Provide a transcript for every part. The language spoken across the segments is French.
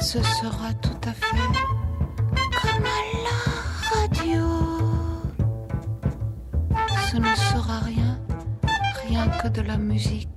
ce sera tout à fait comme à la radio. Ce ne sera rien que de la musique.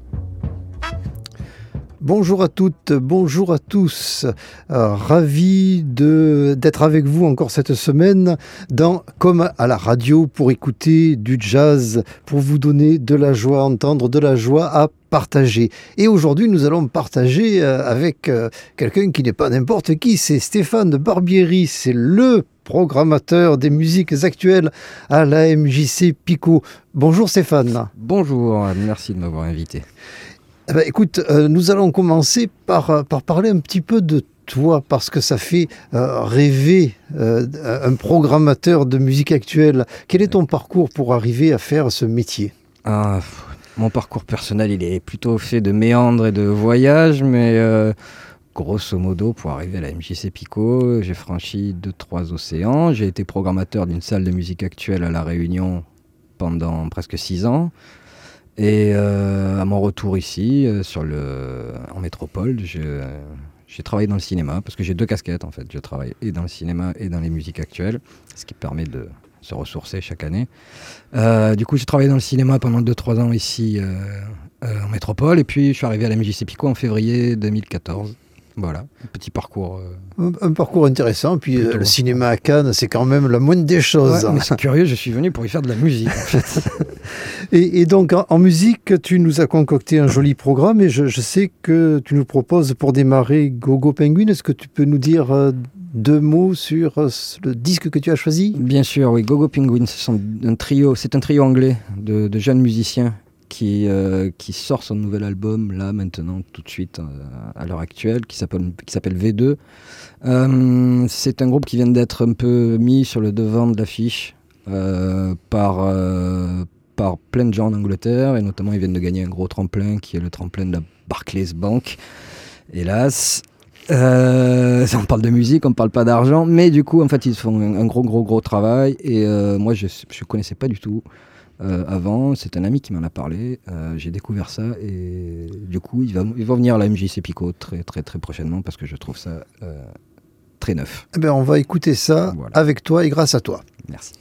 Bonjour à toutes, bonjour à tous. Ravi d'être avec vous encore cette semaine dans Comme à la radio pour écouter du jazz, pour vous donner de la joie à entendre, de la joie à partager. Et aujourd'hui, nous allons partager avec quelqu'un qui n'est pas n'importe qui, c'est Stéphane Barbieri, c'est le programmateur des musiques actuelles à la MJC Pico. Bonjour Stéphane. Bonjour, merci de m'avoir invité. Eh ben, écoute, nous allons commencer par parler un petit peu de toi, parce que ça fait rêver un programmateur de musique actuelle. Quel est ton parcours pour arriver à faire ce métier ? Mon parcours personnel, il est plutôt fait de méandres et de voyages, mais grosso modo, pour arriver à la MJC Pico, j'ai franchi 2-3 océans. J'ai été programmateur d'une salle de musique actuelle à La Réunion pendant presque 6 ans. Et à mon retour ici, en métropole, j'ai travaillé dans le cinéma, parce que j'ai 2 casquettes en fait. Je travaille et dans le cinéma et dans les musiques actuelles, ce qui permet de se ressourcer chaque année. Du coup, j'ai travaillé dans le cinéma pendant 2-3 ans ici en métropole, et puis je suis arrivé à la MJC Pico en février 2014. Voilà, un petit parcours. Un parcours intéressant, puis le cinéma à Cannes, c'est quand même la moindre des choses. Ouais, mais c'est curieux, je suis venu pour y faire de la musique en fait. Et donc en musique, tu nous as concocté un joli programme, et je sais que tu nous proposes pour démarrer Go-Go Penguin. Est-ce que tu peux nous dire 2 mots sur le disque que tu as choisi ? Bien sûr, oui, Go-Go Penguin, c'est un trio anglais de jeunes musiciens qui sort son nouvel album là maintenant tout de suite à l'heure actuelle, qui s'appelle V2. C'est un groupe qui vient d'être un peu mis sur le devant de l'affiche par plein de gens en Angleterre, et notamment ils viennent de gagner un gros tremplin qui est le tremplin de la Barclays Bank. Hélas, on parle de musique, on parle pas d'argent, mais du coup en fait ils font un gros travail, et moi je connaissais pas du tout. Avant, c'est un ami qui m'en a parlé, j'ai découvert ça, et du coup ils vont venir à la MJC Pico très prochainement, parce que je trouve ça très neuf. Eh bien, on va écouter ça avec toi et grâce à toi. Merci.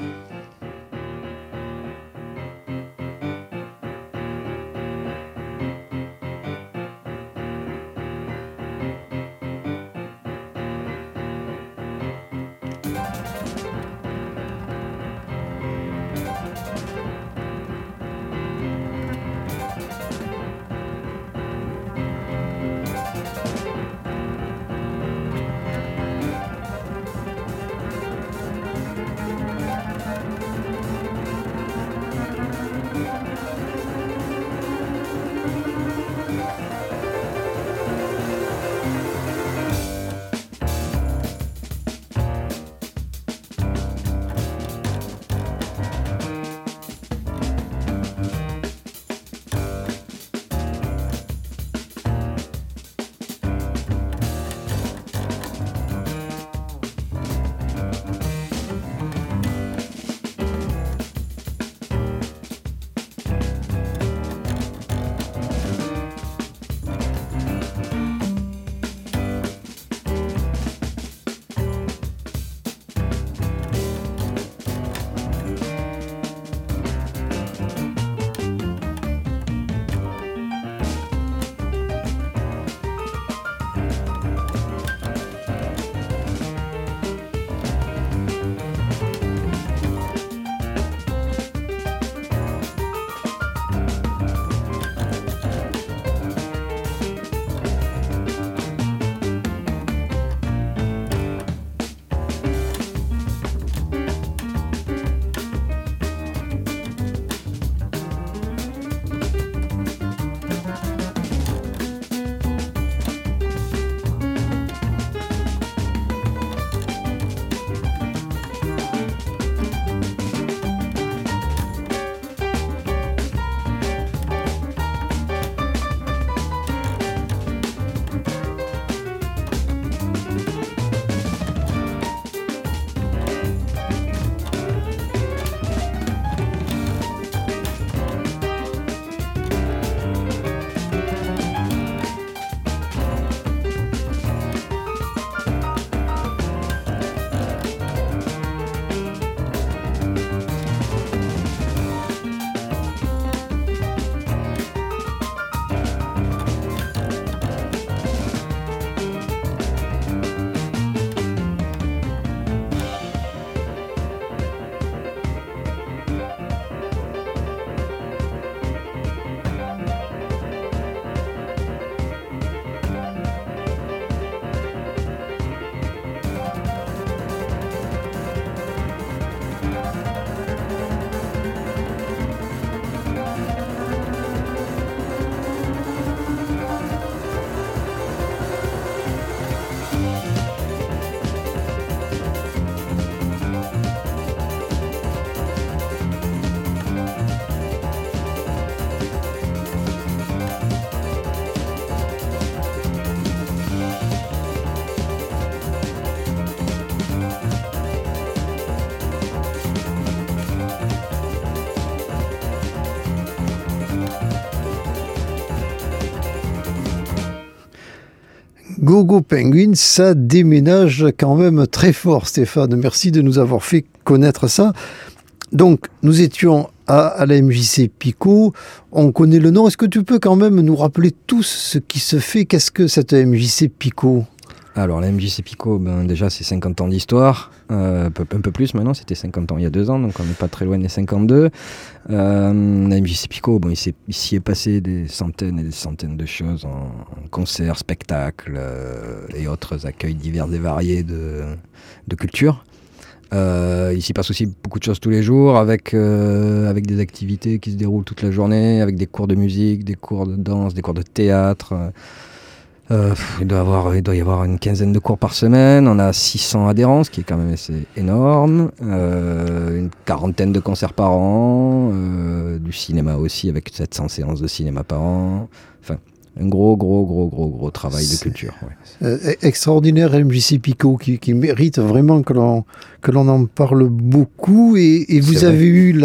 Gogo Penguin, ça déménage quand même très fort, Stéphane. Merci de nous avoir fait connaître ça. Donc, nous étions à la MJC Pico. On connaît le nom. Est-ce que tu peux quand même nous rappeler tout ce qui se fait? Qu'est-ce que cette MJC Pico? Alors, la MJC Pico, déjà, c'est 50 ans d'histoire. Un peu plus maintenant, c'était 50 ans il y a 2 ans, donc on n'est pas très loin des 52. La MJC Pico, il s'y est passé des centaines et des centaines de choses en concerts, spectacles et autres accueils divers et variés de culture. Il s'y passe aussi beaucoup de choses tous les jours avec des activités qui se déroulent toute la journée, avec des cours de musique, des cours de danse, des cours de théâtre. Il doit y avoir une quinzaine de cours par semaine. On a 600 adhérents, ce qui est quand même assez énorme. Une quarantaine de concerts par an. Du cinéma aussi, avec 700 séances de cinéma par an. Enfin, un gros travail de culture. Ouais. Extraordinaire MJC Pico qui mérite vraiment que l'on en parle beaucoup. Et vous avez eu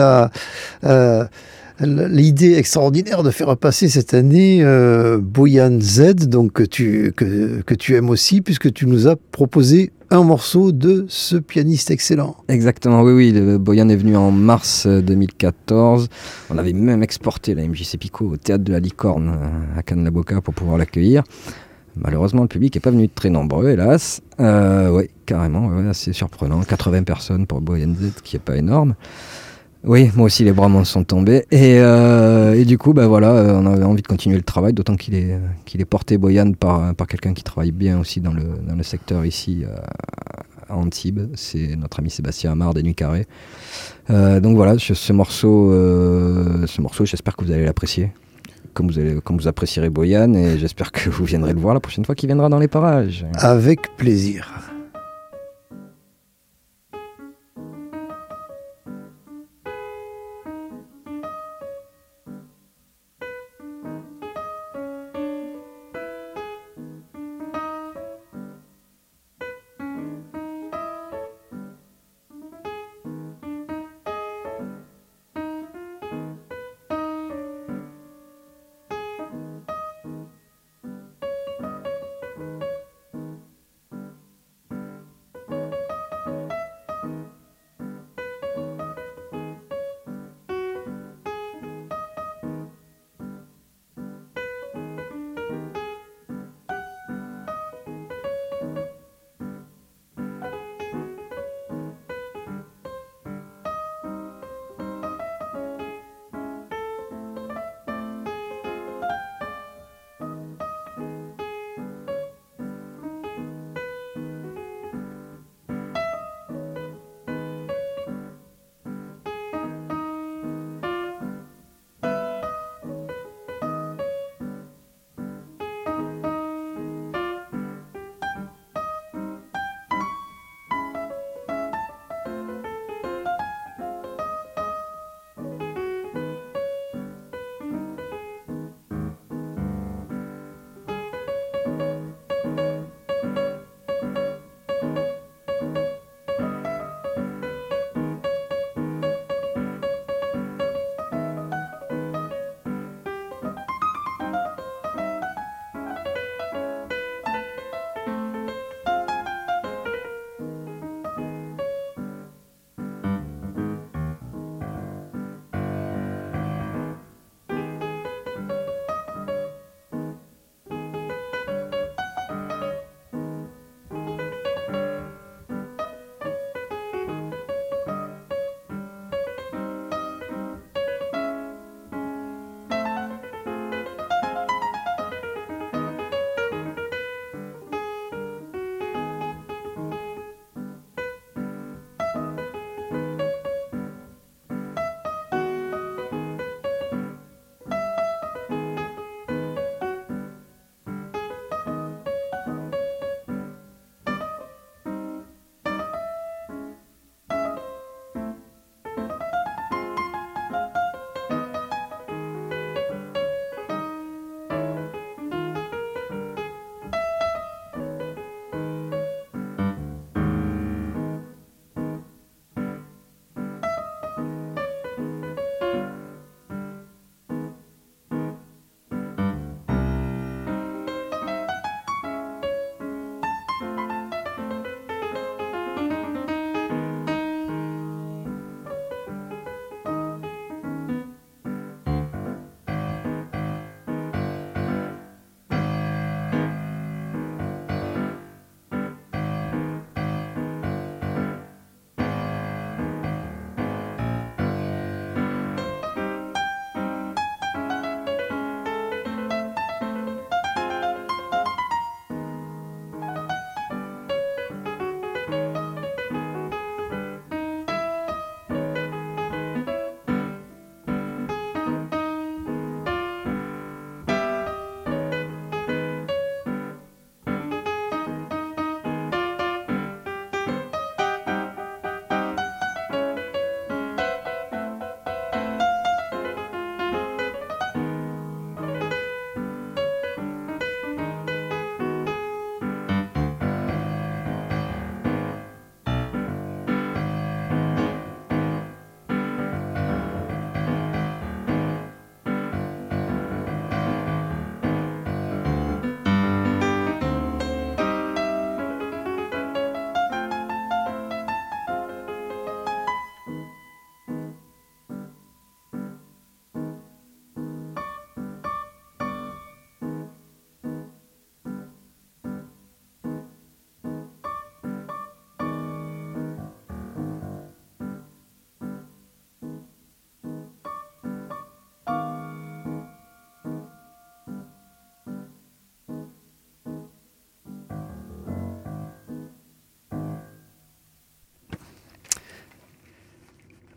l'idée extraordinaire de faire passer cette année Boyan Z, donc que tu aimes aussi, puisque tu nous as proposé un morceau de ce pianiste excellent. Exactement, oui. Boyan est venu en mars 2014. On avait même exporté la MJC Pico au Théâtre de la Licorne à Cannes-la-Boca pour pouvoir l'accueillir. Malheureusement, le public n'est pas venu très nombreux, hélas. Oui, carrément, assez surprenant. 80 personnes pour Boyan Z, qui n'est pas énorme. Oui, moi aussi les bras m'en sont tombés et du coup on avait envie de continuer le travail, d'autant qu'il est porté Boyan par quelqu'un qui travaille bien aussi dans le secteur ici à Antibes, c'est notre ami Sébastien Amard des Nuits Carrées. Donc voilà, ce morceau j'espère que vous allez l'apprécier, comme vous apprécierez Boyan, et j'espère que vous viendrez le voir la prochaine fois qu'il viendra dans les parages. Avec plaisir.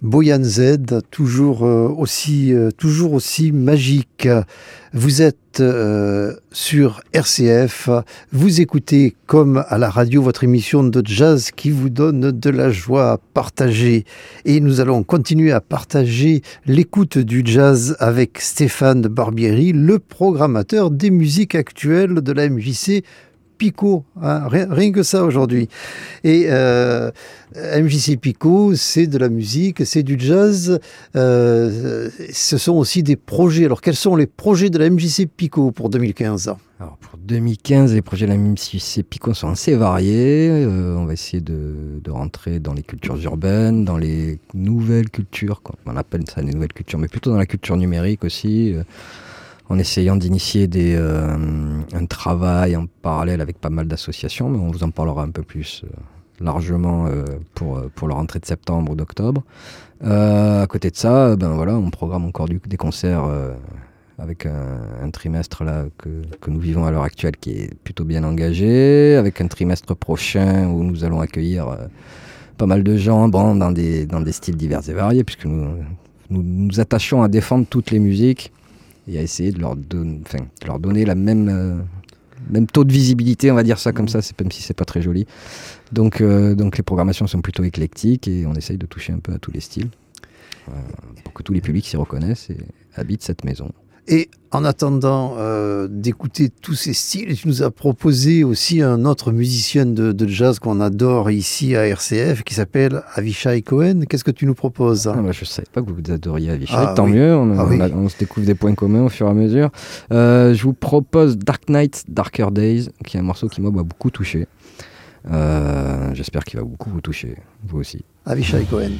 Boyan Z, toujours aussi magique. Vous êtes sur RCF, vous écoutez comme à la radio votre émission de jazz qui vous donne de la joie à partager. Et nous allons continuer à partager l'écoute du jazz avec Stéphane Barbieri, le programmateur des musiques actuelles de la MJC Pico, hein, rien que ça aujourd'hui. Et MJC Pico, c'est de la musique, c'est du jazz, ce sont aussi des projets. Alors quels sont les projets de la MJC Pico pour 2015 ? Alors pour 2015, les projets de la MJC Pico sont assez variés. On va essayer de rentrer dans les cultures urbaines, dans les nouvelles cultures, on appelle ça les nouvelles cultures, mais plutôt dans la culture numérique aussi. En essayant d'initier un travail en parallèle avec pas mal d'associations, mais on vous en parlera un peu plus largement pour la rentrée de septembre ou d'octobre. À côté de ça, on programme encore des concerts avec un trimestre là que nous vivons à l'heure actuelle qui est plutôt bien engagé, avec un trimestre prochain où nous allons accueillir pas mal de gens dans des styles divers et variés, puisque nous attachons à défendre toutes les musiques et à essayer de leur donner la même taux de visibilité, on va dire ça comme ça, même si c'est pas très joli. Donc les programmations sont plutôt éclectiques et on essaye de toucher un peu à tous les styles pour que tous les publics s'y reconnaissent et habitent cette maison. Et en attendant d'écouter tous ces styles, tu nous as proposé aussi un autre musicien de jazz qu'on adore ici à RCF qui s'appelle Avishai Cohen. Qu'est-ce que tu nous proposes ? Je ne savais pas que vous adoriez Avishai, tant mieux, on se découvre des points communs au fur et à mesure. Je vous propose Dark Nights, Darker Days, qui est un morceau qui m'a beaucoup touché. J'espère qu'il va beaucoup vous toucher, vous aussi. Avishai Cohen.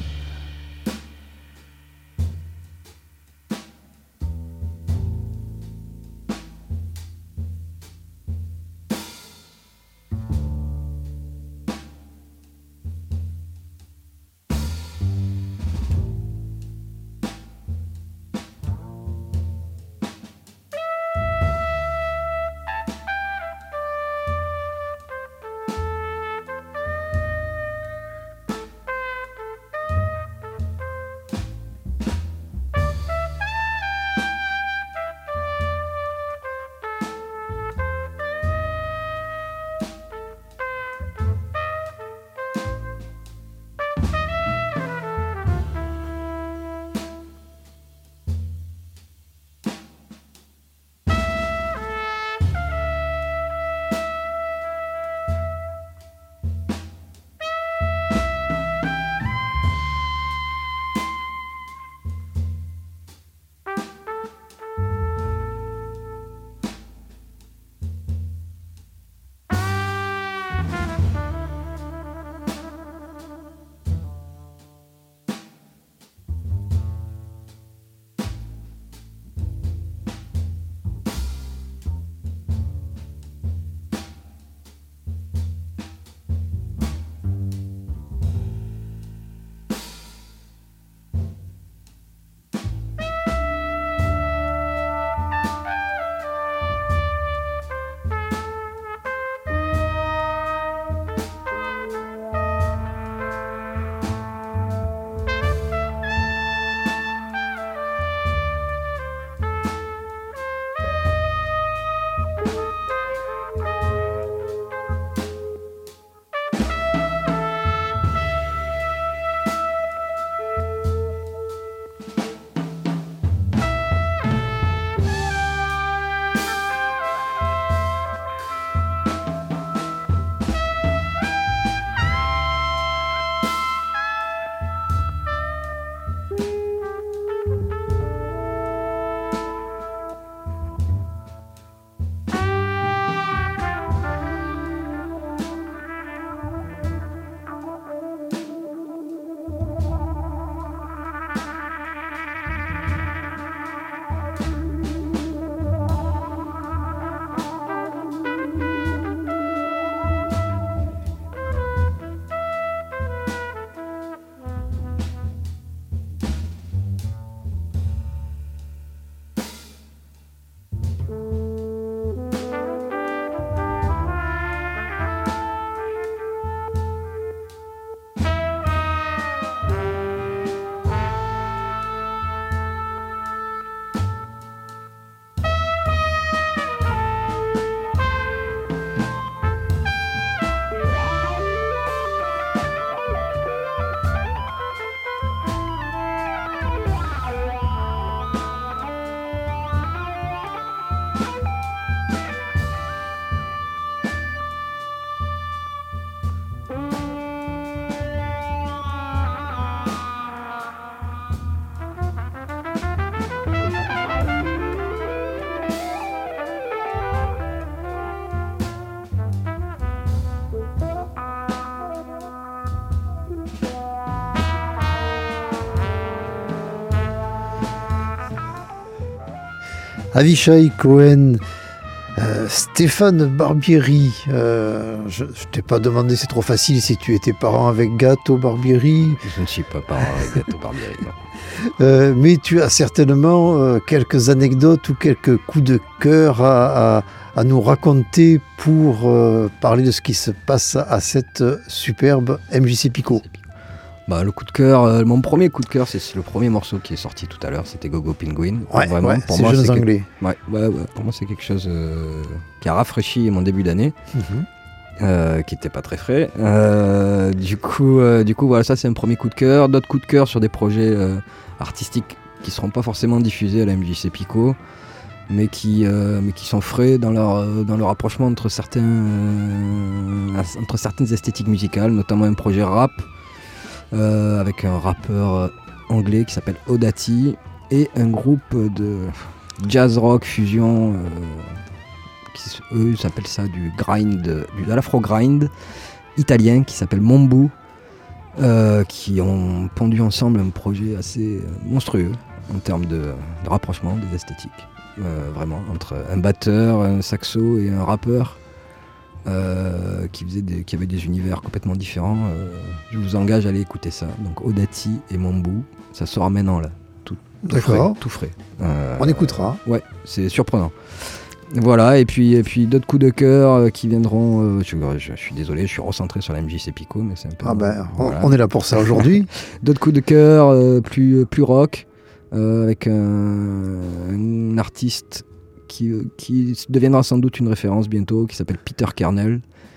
Avishai Cohen, Stéphane Barbieri. Je t'ai pas demandé, c'est trop facile, si tu étais parent avec Gato Barbieri. Je ne suis pas parent avec Gato Barbieri. Non. Mais tu as certainement quelques anecdotes ou quelques coups de cœur à nous raconter pour parler de ce qui se passe à cette superbe MJC Pico. Bah, le coup de cœur, mon premier coup de cœur, c'est le premier morceau qui est sorti tout à l'heure, c'était Gogo Penguin. Ouais, vraiment, ouais, pour c'est moi, jeunes anglais. Ouais, pour moi c'est quelque chose qui a rafraîchi mon début d'année, qui était pas très frais. Du coup, voilà, ça c'est un premier coup de cœur. D'autres coups de cœur sur des projets artistiques qui seront pas forcément diffusés à la MJC Pico, mais qui sont frais dans leur rapprochement entre certaines esthétiques musicales, notamment un projet rap. Avec un rappeur anglais qui s'appelle Odati et un groupe de jazz rock fusion eux s'appellent ça de l'afro grind italien qui s'appelle Mambu, qui ont pondu ensemble un projet assez monstrueux en termes de rapprochement des esthétiques, vraiment entre un batteur, un saxo et un rappeur. Qui avait des univers complètement différents. Je vous engage à aller écouter ça. Donc Odati et Mambu, ça sort maintenant là. Tout frais. On écoutera. Ouais, c'est surprenant. Voilà, et puis d'autres coups de cœur qui viendront. Je suis désolé, je suis recentré sur la MJC Pico, mais c'est un peu. Voilà. On est là pour ça aujourd'hui. D'autres coups de cœur plus rock, avec un artiste qui deviendra sans doute une référence bientôt, qui s'appelle Peter Kernel,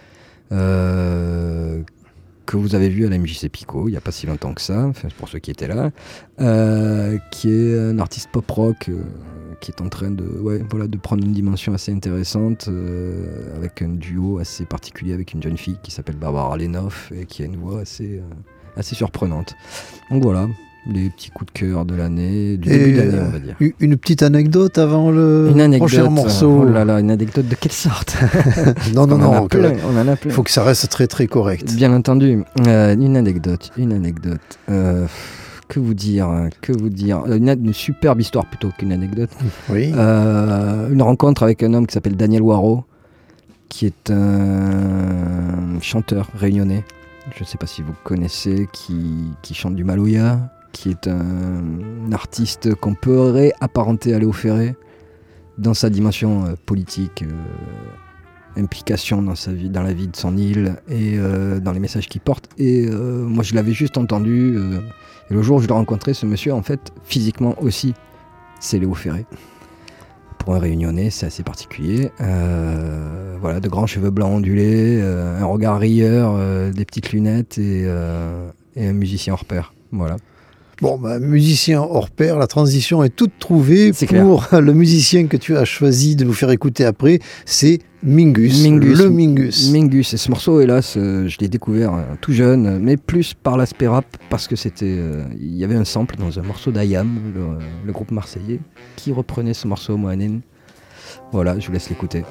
que vous avez vu à la MJC Pico il n'y a pas si longtemps que ça, enfin, pour ceux qui étaient là, qui est un artiste pop-rock qui est en train de prendre une dimension assez intéressante, avec un duo assez particulier avec une jeune fille qui s'appelle Barbara Lenoff et qui a une voix assez surprenante. Donc voilà, les petits coups de cœur de l'année, du début d'année, on va dire. Une petite anecdote avant le prochain morceau. Oh là là, une anecdote de quelle sorte? Non. On en a plein. Il faut que ça reste très très correct. Bien entendu. Une anecdote. Que vous dire une superbe histoire plutôt qu'une anecdote. Oui. Une rencontre avec un homme qui s'appelle Daniel Waro, qui est un chanteur réunionnais. Je ne sais pas si vous connaissez, qui chante du Maloya, qui est un artiste qu'on pourrait apparenter à Léo Ferré dans sa dimension politique, implication dans la vie de son île et dans les messages qu'il porte. Et moi, je l'avais juste entendu. Et le jour où je l'ai rencontré, ce monsieur, en fait, physiquement aussi, c'est Léo Ferré. Pour un Réunionnais, c'est assez particulier. Voilà, de grands cheveux blancs ondulés, un regard rieur, des petites lunettes et un musicien hors pair. Voilà. Bon, musicien hors pair, la transition est toute trouvée c'est pour le musicien que tu as choisi de nous faire écouter après, c'est Mingus. Le Mingus. Mingus, et ce morceau, hélas, je l'ai découvert tout jeune, mais plus par l'aspect rap, parce que il y avait un sample dans un morceau d'Ayam, le groupe marseillais, qui reprenait ce morceau Mohanen. Voilà, je vous laisse l'écouter.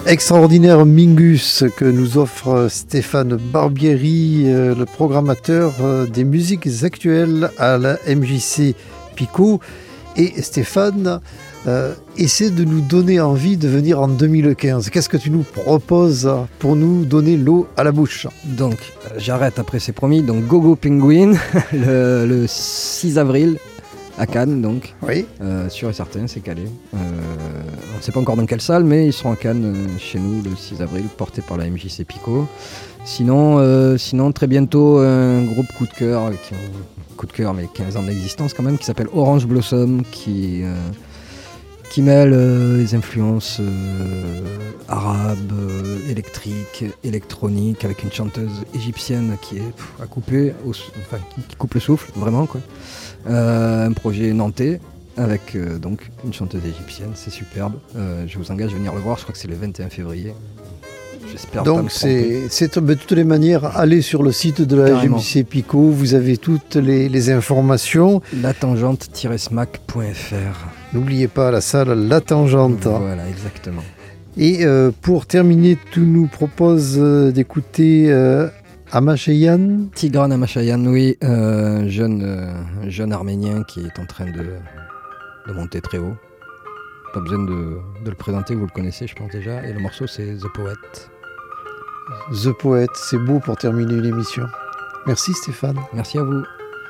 Extraordinaire Mingus que nous offre Stéphane Barbieri, le programmateur des musiques actuelles à la MJC Pico. Et Stéphane essaie de nous donner envie de venir en 2015. Qu'est-ce que tu nous proposes pour nous donner l'eau à la bouche? Donc, j'arrête après, c'est promis. Donc, Gogo Penguin, le 6 avril. À Cannes, donc. Oui. Sûr et certain, c'est calé. On ne sait pas encore dans quelle salle, mais ils seront à Cannes, chez nous, le 6 avril, porté par la MJC Pico. Sinon, très bientôt, un groupe coup de cœur, mais 15 ans d'existence quand même, qui s'appelle Orange Blossom, qui mêle les influences arabes, électriques, électroniques, avec une chanteuse égyptienne qui est à couper, qui coupe le souffle, vraiment, quoi. Un projet nantais avec donc une chanteuse égyptienne, c'est superbe. Je vous engage à venir le voir, je crois que c'est le 21 février. J'espère pas me tromper. C'est de toutes les manières, allez sur le site de la MJC Pico, vous avez toutes les informations. latangente-smac.fr. N'oubliez pas la salle La Tangente. Voilà, exactement. Et pour terminer, tu nous proposes d'écouter Amachayan. Tigran Amachayan, oui, jeune arménien qui est en train de monter très haut. Pas besoin de le présenter, vous le connaissez, je pense déjà. Et le morceau, c'est The Poet. The Poet, c'est beau pour terminer l'émission. Merci Stéphane. Merci à vous.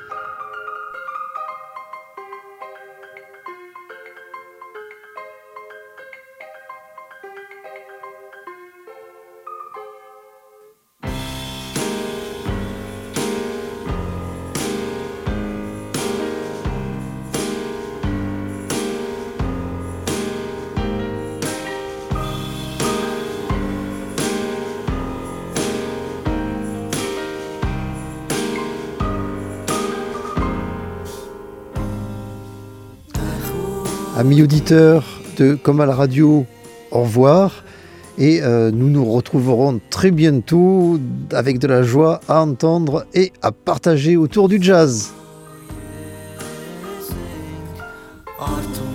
Amis auditeurs de Comme à la radio, au revoir. Et nous nous retrouverons très bientôt avec de la joie à entendre et à partager autour du jazz.